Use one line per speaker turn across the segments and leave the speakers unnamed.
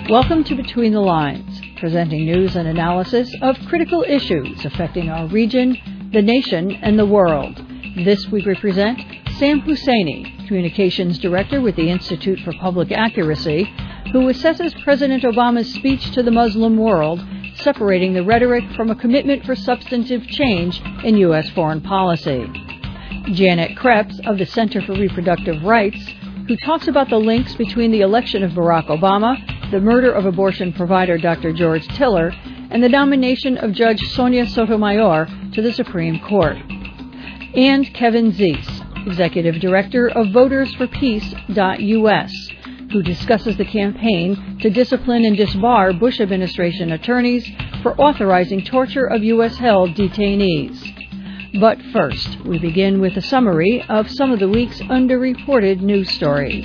Welcome to Between the Lines, presenting news and analysis of critical issues affecting our region, the nation, and the world. This week we present Sam Husseini, Communications Director with the Institute for Public Accuracy, who assesses President Obama's speech to the Muslim world, separating the rhetoric from a commitment for substantive change in U.S. foreign policy. Janet Krebs of the Center for Reproductive Rights, who talks about the links between the election of Barack Obama, the murder of abortion provider Dr. George Tiller, and the nomination of Judge Sonia Sotomayor to the Supreme Court. And Kevin Zeese, Executive Director of VotersForPeace.us, who discusses the campaign to discipline and disbar Bush administration attorneys for authorizing torture of U.S.-held detainees. But first, we begin with a summary of some of the week's underreported news stories.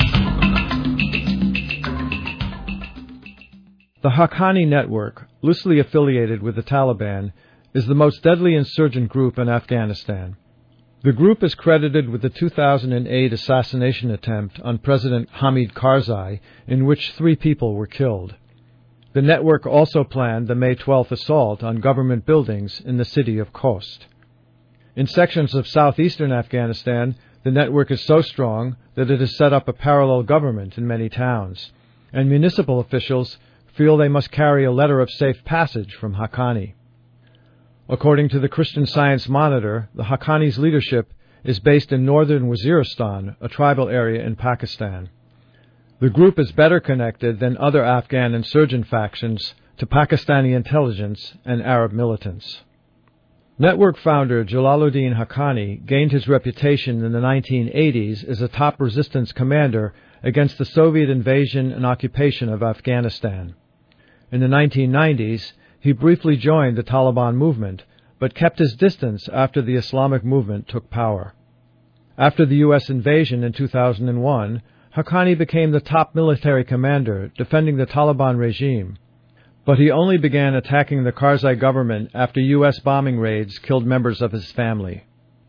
The Haqqani Network, loosely affiliated with the Taliban, is the most deadly insurgent group in Afghanistan. The group is credited with the 2008 assassination attempt on President Hamid Karzai, in which 3 people were killed. The network also planned the May 12th assault on government buildings in the city of Khost. In sections of southeastern Afghanistan, the network is so strong that it has set up a parallel government in many towns, and municipal officials feel they must carry a letter of safe passage from Haqqani. According to the Christian Science Monitor, the Haqqani's leadership is based in northern Waziristan, a tribal area in Pakistan. The group is better connected than other Afghan insurgent factions to Pakistani intelligence and Arab militants. Network founder Jalaluddin Haqqani gained his reputation in the 1980s as a top resistance commander against the Soviet invasion and occupation of Afghanistan. In the 1990s, he briefly joined the Taliban movement, but kept his distance after the Islamic movement took power. After the U.S. invasion in 2001, Haqqani became the top military commander, defending the Taliban regime. But he only began attacking the Karzai government after U.S. bombing raids killed members of his family.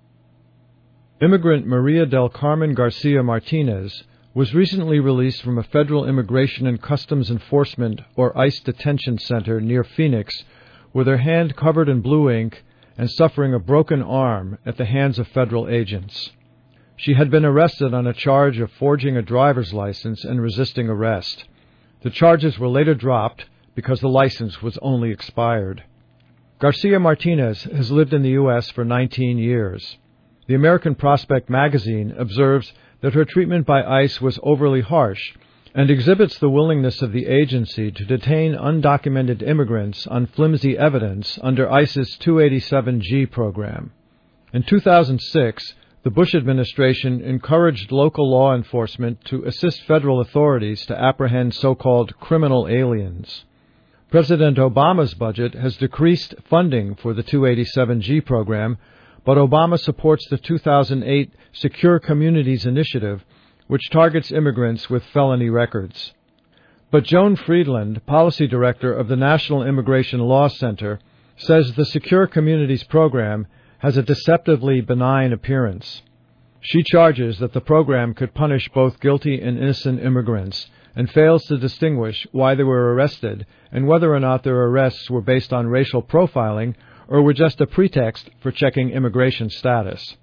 Immigrant Maria del Carmen Garcia Martinez was recently released from a federal Immigration and Customs Enforcement, or ICE, detention center near Phoenix, with her hand covered in blue ink and suffering a broken arm at the hands of federal agents. She had been arrested on a charge of forging a driver's license and resisting arrest. The charges were later dropped because the license was only expired. Garcia Martinez has lived in the U.S. for 19 years. The American Prospect magazine observes that her treatment by ICE was overly harsh and exhibits the willingness of the agency to detain undocumented immigrants on flimsy evidence under ICE's 287G program. In 2006, the Bush administration encouraged local law enforcement to assist federal authorities to apprehend so-called criminal aliens. President Obama's budget has decreased funding for the 287G program, but Obama supports the 2008 Secure Communities Initiative, which targets immigrants with felony records. But Joan Friedland, policy director of the National Immigration Law Center, says the Secure Communities program has a deceptively benign appearance. She charges that the program could punish both guilty and innocent immigrants, and fails to distinguish why they were arrested and whether or not their arrests were based on racial profiling or were just a pretext for checking immigration status.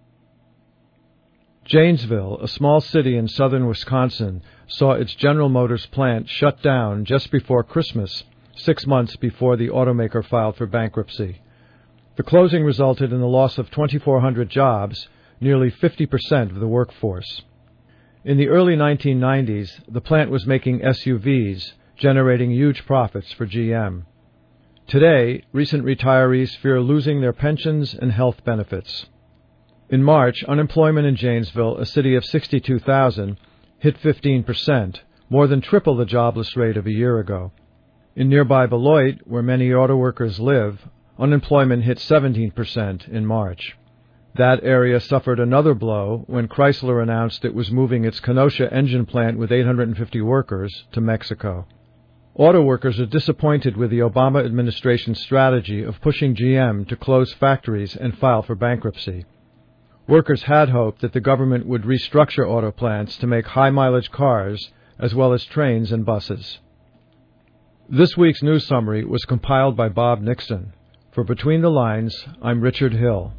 Janesville, a small city in southern Wisconsin, saw its General Motors plant shut down just before Christmas, 6 months before the automaker filed for bankruptcy. The closing resulted in the loss of 2,400 jobs, nearly 50% of the workforce. In the early 1990s, the plant was making SUVs, generating huge profits for GM. Today, recent retirees fear losing their pensions and health benefits. In March, unemployment in Janesville, a city of 62,000, hit 15%, more than triple the jobless rate of a year ago. In nearby Beloit, where many auto workers live, unemployment hit 17% in March. That area suffered another blow when Chrysler announced it was moving its Kenosha engine plant with 850 workers to Mexico. Auto workers are disappointed with the Obama administration's strategy of pushing GM to close factories and file for bankruptcy. Workers had hoped that the government would restructure auto plants to make high-mileage cars as well as trains and buses. This week's news summary was compiled by Bob Nixon. For Between the Lines, I'm Richard Hill.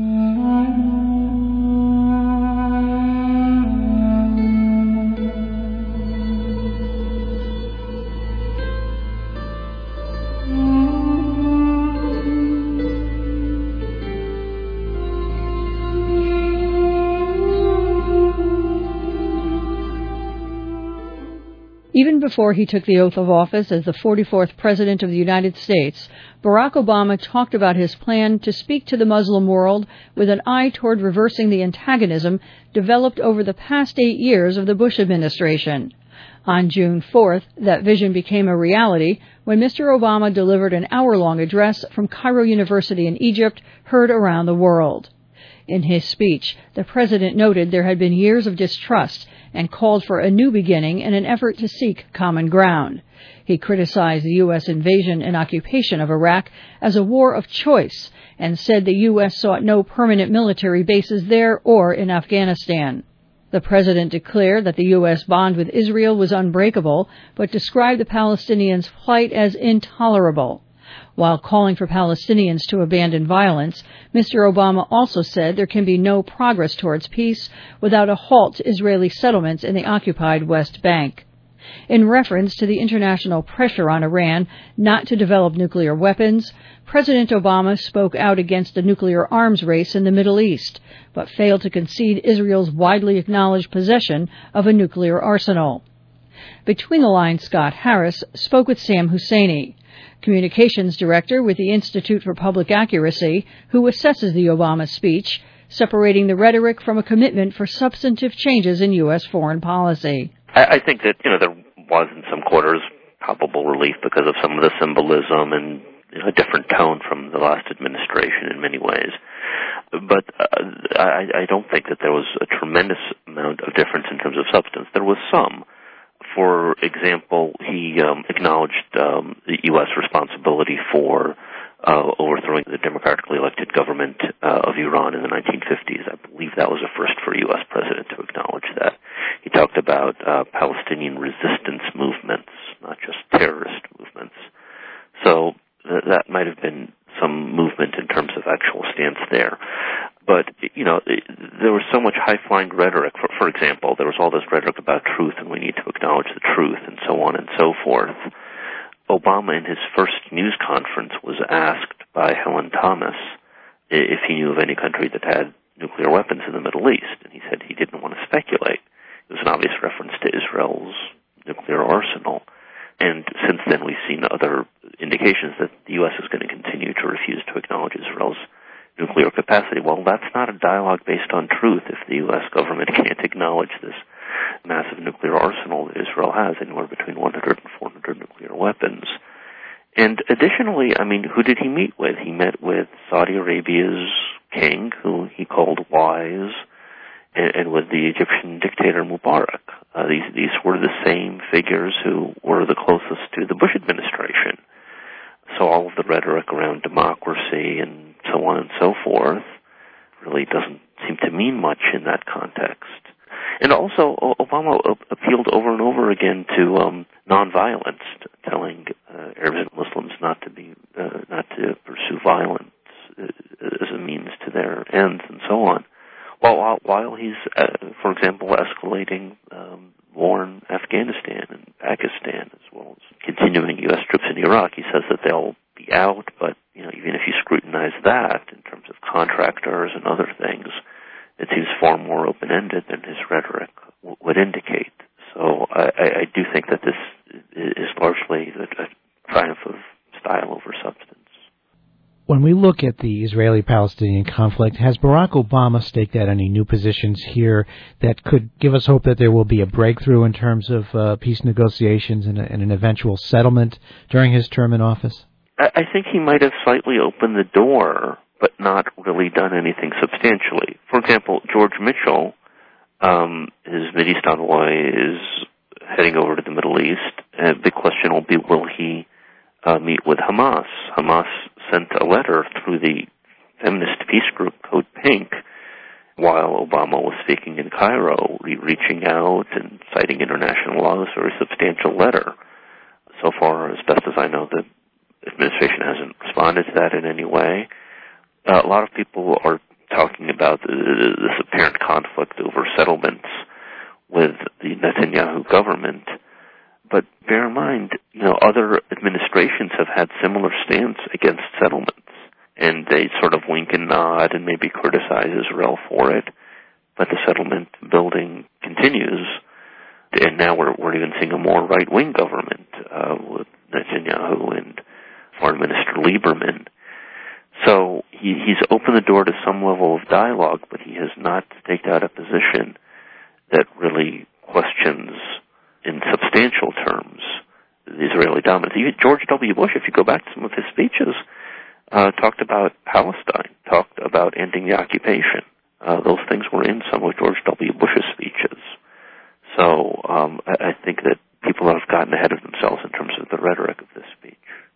Even before he took the oath of office as the 44th President of the United States, Barack Obama talked about his plan to speak to the Muslim world with an eye toward reversing the antagonism developed over the past 8 years of the Bush administration. On June 4th, that vision became a reality when Mr. Obama delivered an hour-long address from Cairo University in Egypt, heard around the world. In his speech, the president noted there had been years of distrust and called for a new beginning in an effort to seek common ground. He criticized the U.S. invasion and occupation of Iraq as a war of choice and said the U.S. sought no permanent military bases there or in Afghanistan. The president declared that the U.S. bond with Israel was unbreakable, but described the Palestinians' plight as intolerable. While calling for Palestinians to abandon violence, Mr. Obama also said there can be no progress towards peace without a halt to Israeli settlements in the occupied West Bank. In reference to the international pressure on Iran not to develop nuclear weapons, President Obama spoke out against a nuclear arms race in the Middle East, but failed to concede Israel's widely acknowledged possession of a nuclear arsenal. Between the Lines, Scott Harris spoke with Sam Husseini, communications director with the Institute for Public Accuracy, who assesses the Obama speech, separating the rhetoric from a commitment for substantive changes in U.S. foreign policy.
I think that, there was in some quarters palpable relief because of some of the symbolism and a different tone from the last administration in many ways. But I don't think that there was a tremendous amount of difference in terms of substance. There was some. For example, he acknowledged the U.S. responsibility for overthrowing the democratically elected government of Iran in the 1950s. I believe that was a first for a U.S. president to acknowledge that. He talked about Palestinian resistance movements, not just terrorist movements. So that might have been some movement in terms of actual stance there. But, there was so much high-flying rhetoric. For example, there was all this rhetoric about truth and we need to acknowledge the truth and so on and so forth. Obama, in his first news conference, was asked by Helen Thomas if he knew of any country that had nuclear weapons in the Middle East, and he said he didn't want to speculate. It was an obvious reference to Israel's nuclear arsenal. And since then, we've seen other indications that the U.S. is going to continue to refuse to acknowledge Israel's nuclear capacity. Well, that's not a dialogue based on truth if the U.S. government can't acknowledge this massive nuclear arsenal that Israel has, anywhere between 100 and 400 nuclear weapons. And additionally, who did he meet with? He met with Saudi Arabia's king, who he called wise, and with the Egyptian dictator Mubarak. These were the same figures who were the closest to the Bush administration. So all of the rhetoric around democracy and so on and so forth really doesn't seem to mean much in that context. And also, Obama appealed over and over again to nonviolence, telling Arabs and Muslims not to pursue violence as a means to their ends and so on. While he's, for example, escalating war in Afghanistan and Pakistan, as well as continuing U.S. troops in Iraq, he says that they'll be out, but even if you scrutinize that in terms of contractors and other things, it seems far more open-ended than his rhetoric would indicate. So I do think that this is largely a triumph of style over substance.
When we look at the Israeli-Palestinian conflict, has Barack Obama staked out any new positions here that could give us hope that there will be a breakthrough in terms of peace negotiations and an eventual settlement during his term in office?
I think he might have slightly opened the door, but not really done anything substantially. For example, George Mitchell, his Mideast envoy, is heading over to the Middle East. The question will be, will he meet with Hamas? Hamas sent a letter through the feminist peace group Code Pink while Obama was speaking in Cairo, reaching out and citing international law. It was a very substantial letter. So So far, as best as I know, the administration hasn't responded to that in any way. A lot of people are talking about this apparent conflict over settlements with the Netanyahu government. But bear in mind, other administrations have had similar stance against settlements, and they sort of wink and nod and maybe criticize Israel for it. But the settlement building continues, and now we're even seeing a more right-wing government with Netanyahu and Foreign Minister Lieberman. So he's opened the door to some level of dialogue, but he has not staked out a position that really questions, in substantial terms, the Israeli dominance. George W. Bush, if you go back to some of his speeches, talked about Palestine, talked about ending the occupation. Those things were in some of George W. Bush's speeches. So I think that people have gotten ahead of themselves in terms of the rhetoric of this speech.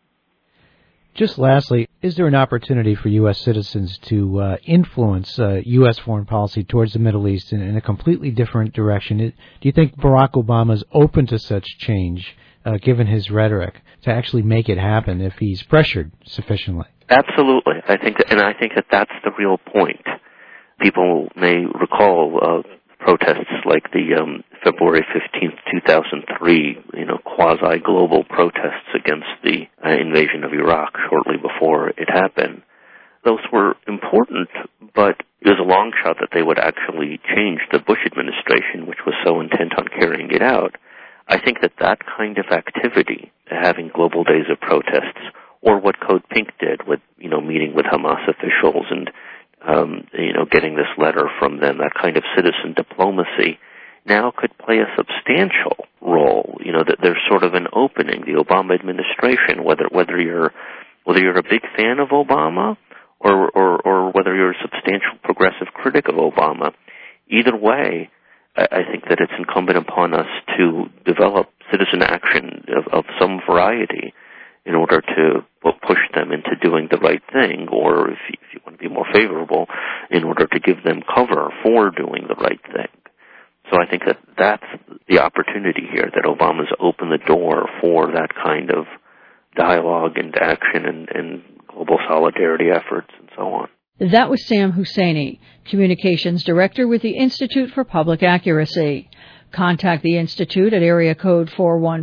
Just lastly, is there an opportunity for U.S. citizens to influence U.S. foreign policy towards the Middle East in a completely different direction? Do you think Barack Obama is open to such change, given his rhetoric, to actually make it happen if he's pressured sufficiently?
Absolutely. I think that that's the real point. People may recall protests like the February 15th, 2003, quasi-global protests against the invasion of Iraq shortly before it happened. Those were important, but it was a long shot that they would actually change the Bush administration, which was so intent on carrying it out. I think that kind of activity, having global days of protests, or what Code Pink did with, meeting with Hamas officials and getting this letter from them, that kind of citizen diplomacy, now could play a substantial role. That there's sort of an opening. The Obama administration, whether you're a big fan of Obama or whether you're a substantial progressive critic of Obama, either way, I think that it's incumbent upon us to develop citizen action of some variety in order to push them into doing the right thing, or if you want to be more favorable, in order to give them cover for doing the right thing. So I think that that's the opportunity here, that Obama's opened the door for that kind of dialogue and action and global solidarity efforts and so on.
That was Sam Husseini, Communications Director with the Institute for Public Accuracy. Contact the Institute at area code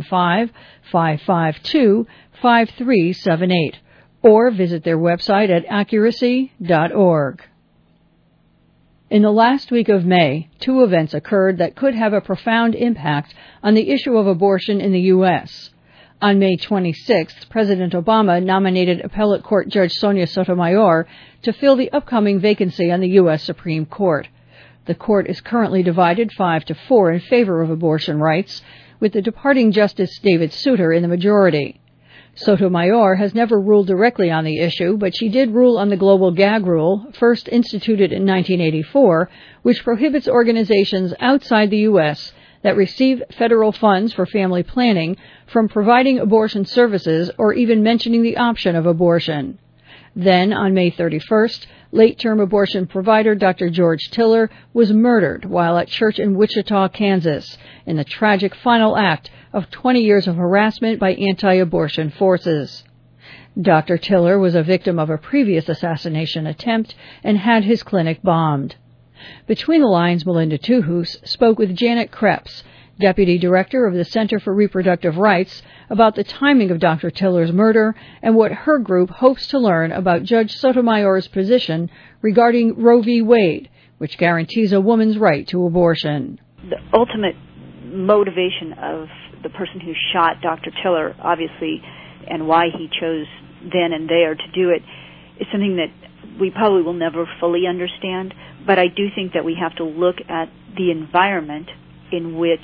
415-552-5378 or visit their website at accuracy.org. In the last week of May, 2 events occurred that could have a profound impact on the issue of abortion in the U.S. On May 26th, President Obama nominated Appellate Court Judge Sonia Sotomayor to fill the upcoming vacancy on the U.S. Supreme Court. The court is currently divided 5-4 in favor of abortion rights, with the departing Justice David Souter in the majority. Sotomayor has never ruled directly on the issue, but she did rule on the global gag rule, first instituted in 1984, which prohibits organizations outside the U.S. that receive federal funds for family planning from providing abortion services or even mentioning the option of abortion. Then, on May 31st, late-term abortion provider Dr. George Tiller was murdered while at church in Wichita, Kansas, in the tragic final act of 20 years of harassment by anti-abortion forces. Dr. Tiller was a victim of a previous assassination attempt and had his clinic bombed. Between the Lines, Melinda Tuhus spoke with Janet Krebs, Deputy Director of the Center for Reproductive Rights, about the timing of Dr. Tiller's murder and what her group hopes to learn about Judge Sotomayor's position regarding Roe v. Wade, which guarantees a woman's right to abortion.
The ultimate motivation of the person who shot Dr. Tiller, obviously, and why he chose then and there to do it, is something that we probably will never fully understand, but I do think that we have to look at the environment in which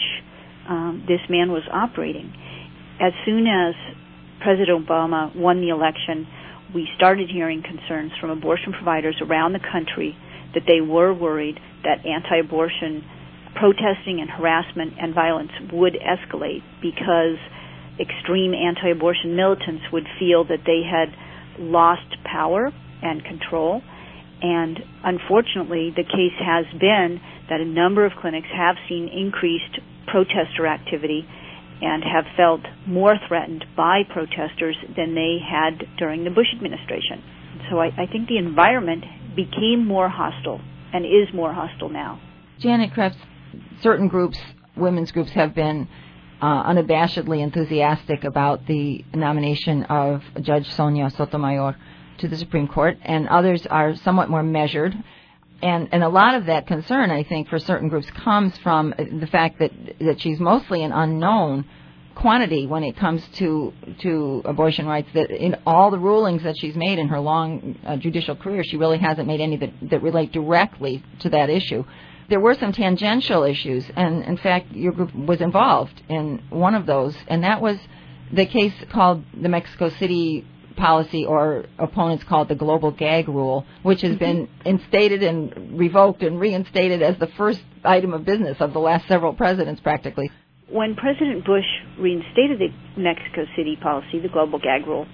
this man was operating. As soon as President Obama won the election, we started hearing concerns from abortion providers around the country that they were worried that anti-abortion protesting and harassment and violence would escalate because extreme anti-abortion militants would feel that they had lost power and control. And unfortunately, the case has been that a number of clinics have seen increased protester activity, and have felt more threatened by protesters than they had during the Bush administration. So I think the environment became more hostile and is more hostile now.
Janet Krebs, certain groups, women's groups, have been unabashedly enthusiastic about the nomination of Judge Sonia Sotomayor to the Supreme Court, and others are somewhat more measured. And a lot of that concern, I think, for certain groups comes from the fact that she's mostly an unknown quantity when it comes to abortion rights, that in all the rulings that she's made in her long judicial career, she really hasn't made any that relate directly to that issue. There were some tangential issues, and in fact, your group was involved in one of those, and that was the case called the Mexico City policy, or opponents call it the global gag rule, which has been instated and revoked and reinstated as the first item of business of the last several presidents, practically.
When President Bush reinstated the Mexico City policy, the global gag rule,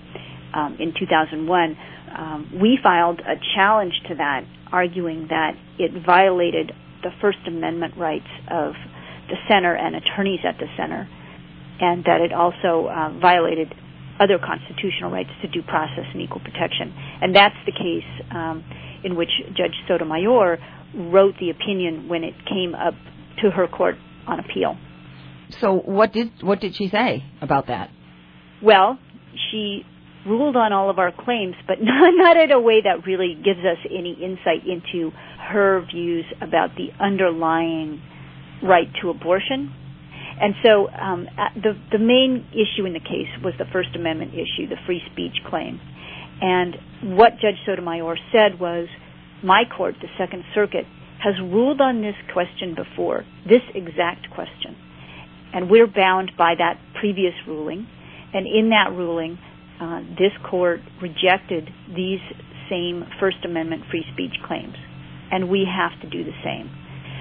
in 2001, we filed a challenge to that, arguing that it violated the First Amendment rights of the center and attorneys at the center, and that it also violated other constitutional rights to due process and equal protection. And that's the case in which Judge Sotomayor wrote the opinion when it came up to her court on appeal.
So what did she say about that?
Well, she ruled on all of our claims, but not in a way that really gives us any insight into her views about the underlying right to abortion. And so the main issue in the case was the First Amendment issue, the free speech claim. And what Judge Sotomayor said was, my court, the Second Circuit, has ruled on this question before, this exact question. And we're bound by that previous ruling. And in that ruling, this court rejected these same First Amendment free speech claims. And we have to do the same.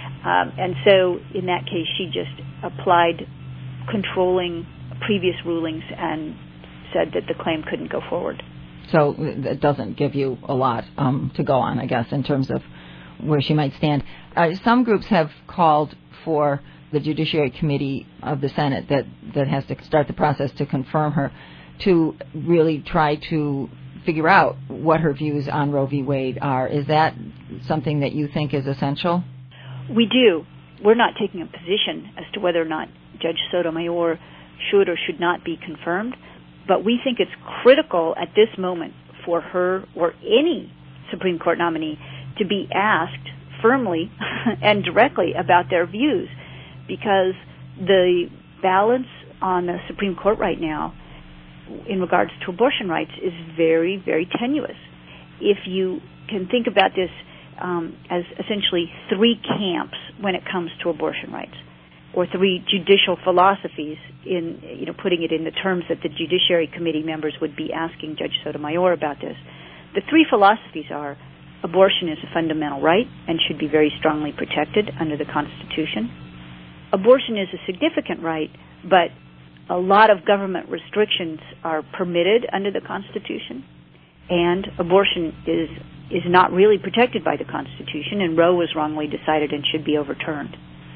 And so in that case, she just applied controlling previous rulings and said that the claim couldn't go forward.
So it doesn't give you a lot to go on, I guess, in terms of where she might stand. Some groups have called for the Judiciary Committee of the Senate that has to start the process to confirm her, to really try to figure out what her views on Roe v. Wade are. Is that something that you think is essential?
We do. We're not taking a position as to whether or not Judge Sotomayor should or should not be confirmed, but we think it's critical at this moment for her or any Supreme Court nominee to be asked firmly and directly about their views, because the balance on the Supreme Court right now in regards to abortion rights is very, very tenuous. If you can think about this as essentially three camps when it comes to abortion rights, or three judicial philosophies, in putting it in the terms that the Judiciary Committee members would be asking Judge Sotomayor about this. The three philosophies are: abortion is a fundamental right and should be very strongly protected under the Constitution. Abortion is a significant right, but a lot of government restrictions are permitted under the Constitution, and abortion is not really protected by the Constitution, and Roe was wrongly decided and should be overturned.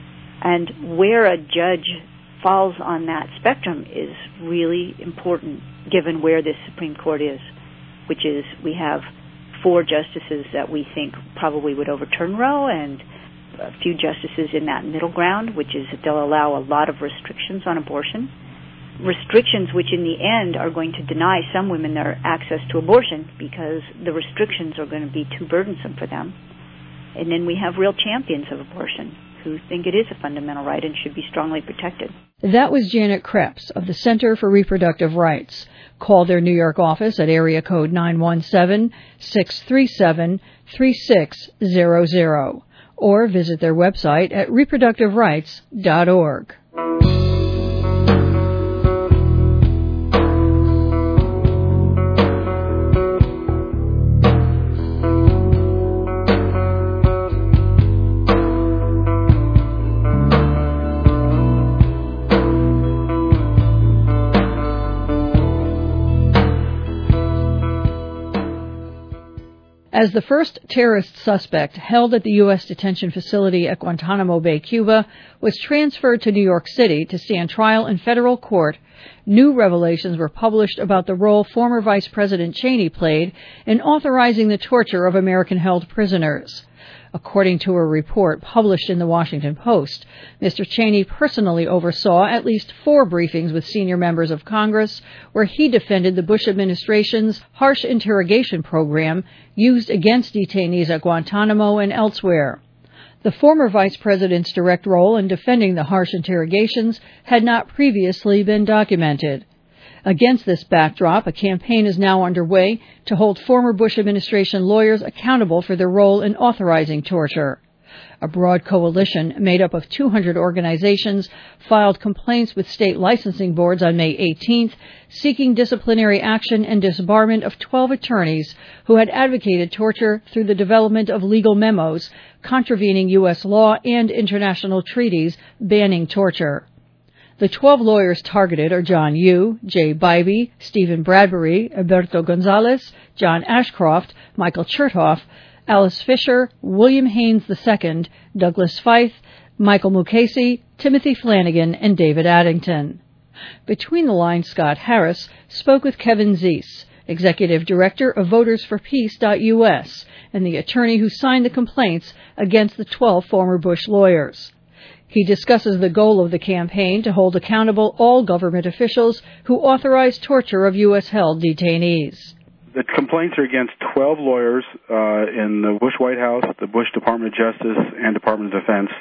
And where a judge falls on that spectrum is really important, given where this Supreme Court is, which is we have 4 justices that we think probably would overturn Roe, and a few justices in that middle ground, which is that they'll allow a lot of restrictions on abortion. Restrictions which in the end are going to deny some women their access to abortion because the restrictions are going to be too burdensome for them. And then we have real champions of abortion who think it is a fundamental right and should be strongly protected.
That was Janet Krebs of the Center for Reproductive Rights. Call their New York office at area code 917-637-3600 or visit their website at reproductiverights.org. As the first terrorist suspect held at the U.S. detention facility at Guantanamo Bay, Cuba, was transferred to New York City to stand trial in federal court, new revelations were published about the role former Vice President Cheney played in authorizing the torture of American-held prisoners. According to a report published in the Washington Post, Mr. Cheney personally oversaw at least 4 briefings with senior members of Congress where he defended the Bush administration's harsh interrogation program used against detainees at Guantanamo and elsewhere. The former vice president's direct role in defending the harsh interrogations had not previously been documented. Against this backdrop, a campaign is now underway to hold former Bush administration lawyers accountable for their role in authorizing torture. A broad coalition made up of 200 organizations filed complaints with state licensing boards on May 18th, seeking disciplinary action and disbarment of 12 attorneys who had advocated torture through the development of legal memos contravening U.S. law and international treaties banning torture. The 12 lawyers targeted are John Yoo, Jay Bybee, Stephen Bradbury, Alberto Gonzalez, John Ashcroft, Michael Chertoff, Alice Fisher, William Haynes II, Douglas Feith, Michael Mukasey, Timothy Flanagan, and David Addington. Between the lines, Scott Harris spoke with Kevin Zeese, Executive Director of VotersForPeace.us, and the attorney who signed the complaints against the 12 former Bush lawyers. He discusses the goal of the campaign to hold accountable all government officials who authorize torture of U.S.-held detainees.
The complaints are against 12 lawyers in the Bush White House, the Bush Department of Justice, and Department of Defense.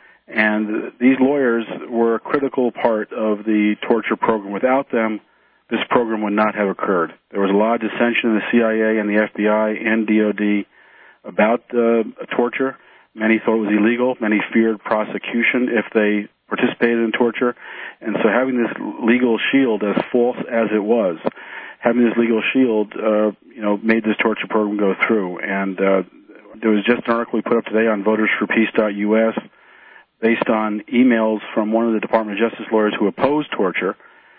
And these lawyers were a critical part of the torture program. Without them, this program would not have occurred. There was a lot of dissension in the CIA and the FBI and DOD about torture. Many thought it was illegal. Many feared prosecution if they participated in torture. And so having this legal shield, as false as it was, having this legal shield, made this torture program go through. And there was just an article we put up today on VotersForPeace.us based on emails from one of the Department of Justice lawyers who opposed torture,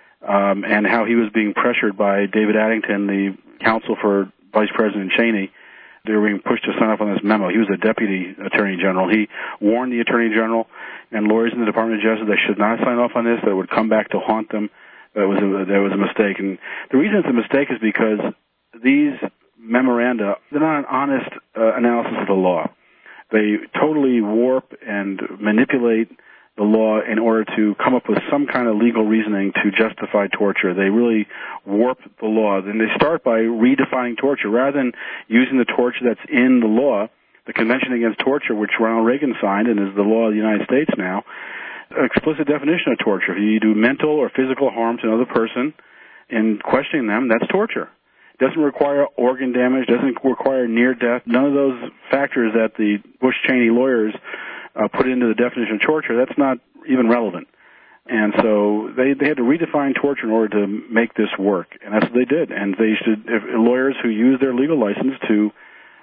and how he was being pressured by David Addington, the counsel for Vice President Cheney. They were being pushed to sign off on this memo. He was a deputy attorney general. He warned the attorney general and lawyers in the Department of Justice they should not sign off on this, that it would come back to haunt them. That was a mistake. And the reason it's a mistake is because these memoranda, they're not an honest analysis of the law. They totally warp and manipulate the law in order to come up with some kind of legal reasoning to justify torture. They really warp the law. Then they start by redefining torture. Rather than using the torture that's in the law, the Convention Against Torture, which Ronald Reagan signed and is the law of the United States now, an explicit definition of torture. If you do mental or physical harm to another person in questioning them, that's torture. It doesn't require organ damage, doesn't require near death. None of those factors that the Bush-Cheney lawyers put into the definition of torture, that's not even relevant. And so they had to redefine torture in order to make this work, and that's what they did. And they should, lawyers who use their legal license to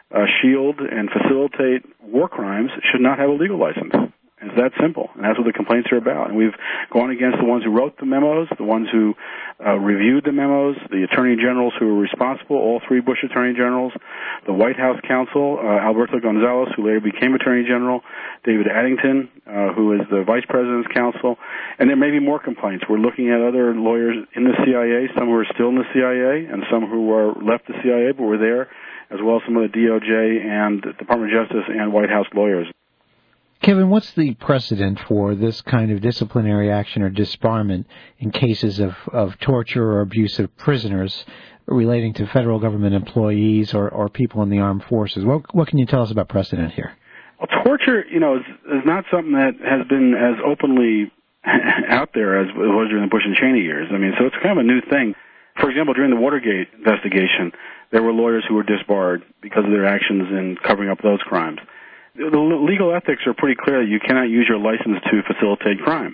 shield and facilitate war crimes should not have a legal license. It's that simple, and that's what the complaints are about. And we've gone against the ones who wrote the memos, the ones who reviewed the memos, the attorney generals who were responsible, all 3 Bush attorney generals, the White House counsel, Alberto Gonzalez, who later became attorney general, David Addington, who is the vice president's counsel, and there may be more complaints. We're looking at other lawyers in the CIA, some who are still in the CIA, and some who are left the CIA but were there, as well as some of the DOJ and Department of Justice and White House lawyers.
Kevin, what's the precedent for this kind of disciplinary action or disbarment in cases of torture or abuse of prisoners relating to federal government employees or people in the armed forces? What can you tell us about precedent here?
Well, torture, is not something that has been as openly out there as it was during the Bush and Cheney years. I mean, so it's kind of a new thing. For example, during the Watergate investigation, there were lawyers who were disbarred because of their actions in covering up those crimes. The legal ethics are pretty clear that you cannot use your license to facilitate crime.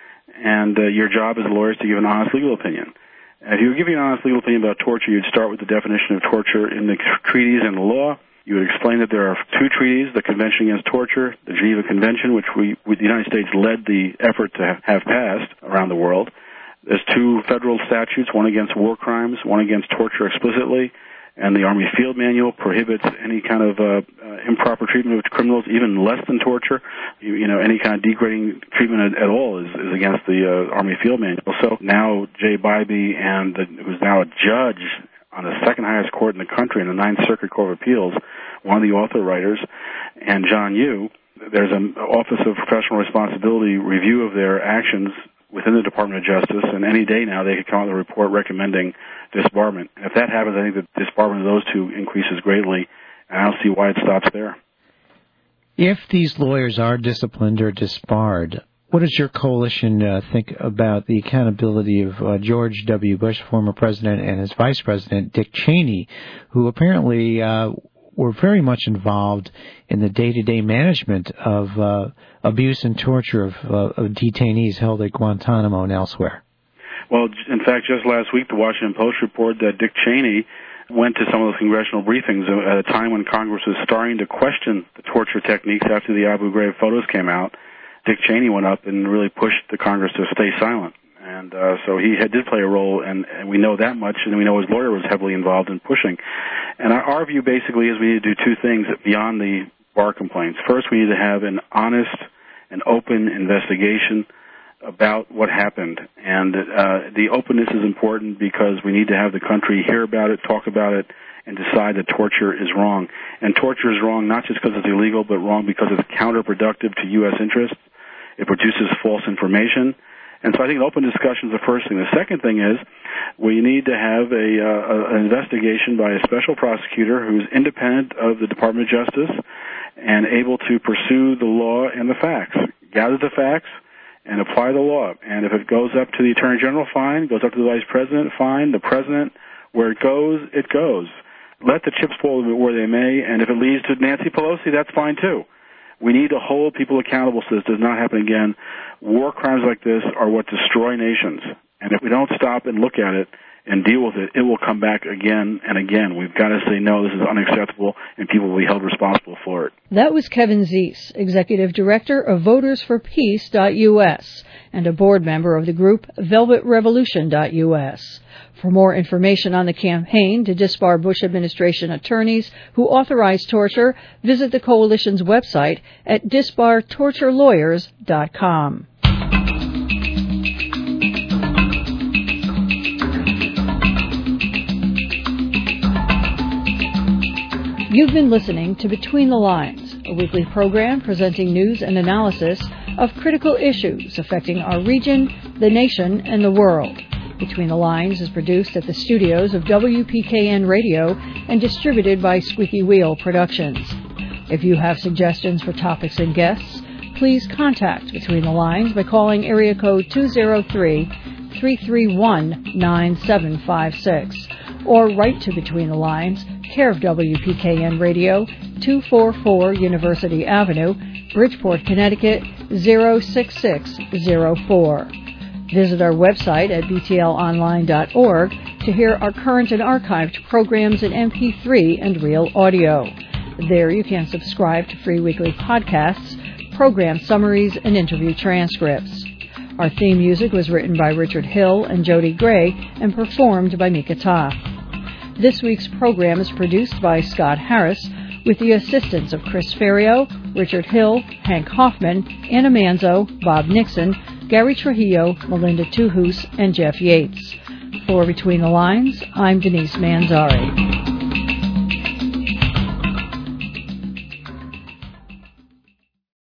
And your job as a lawyer is to give an honest legal opinion. And if you were giving an honest legal opinion about torture, you'd start with the definition of torture in the treaties and the law. You would explain that there are 2 treaties, the Convention Against Torture, the Geneva Convention, which the United States led the effort to have passed around the world. There's 2 federal statutes, one against war crimes, one against torture explicitly, And the Army Field Manual prohibits any kind of improper treatment of criminals, even less than torture. Any kind of degrading treatment at all is against the Army Field Manual. So now Jay Bybee, who's now a judge on the second highest court in the country, in the Ninth Circuit Court of Appeals, one of the author writers, and John Yoo, there's an Office of Professional Responsibility review of their actions within the Department of Justice, and any day now they could come out with a report recommending disbarment. And if that happens, I think the disbarment of those two increases greatly, and I don't see why it stops there.
If these lawyers are disciplined or disbarred, what does your coalition think about the accountability of George W. Bush, former president, and his vice president, Dick Cheney, who apparently were very much involved in the day-to-day management of abuse and torture of detainees held at Guantanamo and elsewhere? Well,
in fact, just last week, the Washington Post reported that Dick Cheney went to some of those congressional briefings at a time when Congress was starting to question the torture techniques after the Abu Ghraib photos came out. Dick Cheney went up and really pushed the Congress to stay silent. And so he did play a role, and we know that much, and we know his lawyer was heavily involved in pushing. And our view basically is we need to do two things beyond the bar complaints. First, we need to have an honest and open investigation about what happened. And the openness is important because we need to have the country hear about it, talk about it, and decide that torture is wrong. And torture is wrong not just because it's illegal, but wrong because it's counterproductive to U.S. interests. It produces false information. And so I think an open discussion is the first thing. The second thing is we need to have an investigation by a special prosecutor who's independent of the Department of Justice and able to pursue the law and the facts, gather the facts, and apply the law. And if it goes up to the Attorney General, fine. Goes up to the Vice President, fine. The President, where it goes, it goes. Let the chips fall where they may, and if it leads to Nancy Pelosi, that's fine too. We need to hold people accountable so this does not happen again. War crimes like this are what destroy nations. And if we don't stop and look at it and deal with it, it will come back again and again. We've got to say, no, this is unacceptable, and people will be held responsible for it.
That was Kevin Zeese, Executive Director of VotersForPeace.us and a board member of the group VelvetRevolution.us. For more information on the campaign to disbar Bush administration attorneys who authorize torture, visit the coalition's website at disbartorturelawyers.com. You've been listening to Between the Lines, a weekly program presenting news and analysis of critical issues affecting our region, the nation, and the world. Between the Lines is produced at the studios of WPKN Radio and distributed by Squeaky Wheel Productions. If you have suggestions for topics and guests, please contact Between the Lines by calling area code 203-331-9756 or write to Between the Lines, care of WPKN Radio, 244 University Avenue, Bridgeport, Connecticut, 06604. Visit our website at btlonline.org to hear our current and archived programs in MP3 and real audio. There you can subscribe to free weekly podcasts, program summaries, and interview transcripts. Our theme music was written by Richard Hill and Jody Gray and performed by Mika Ta. This week's program is produced by Scott Harris with the assistance of Chris Ferrio, Richard Hill, Hank Hoffman, Anna Manzo, Bob Nixon, Gary Trujillo, Melinda Tuhus, and Jeff Yates. For Between the Lines, I'm Denise Manzari.